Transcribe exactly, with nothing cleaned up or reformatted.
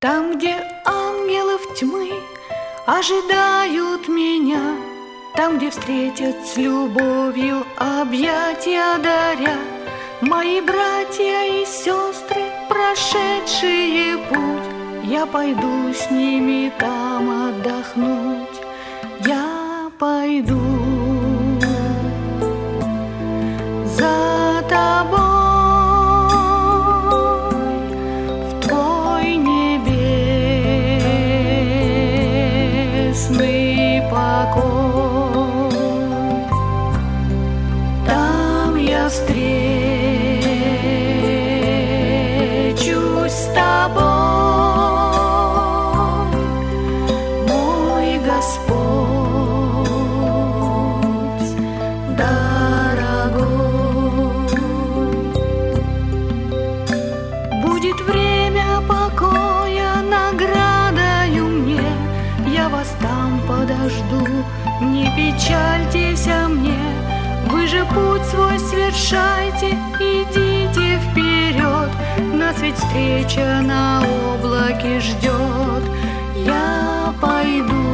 Там, где ангелов тьмы ожидают меня, там, где встретят с любовью объятия даря, мои братья и сестры, прошедшие путь, я пойду с ними там отдохнуть. Я пойду за тобой в твой небесный покой. Там я встречусь с тобой, мой Господь дорогой. Будет время покоя наградою мне, я вас там подожду, не печальтесь о мне. Вы же путь свой свершайте, идите вперед, нас ведь встреча на облаке ждет. Я пойду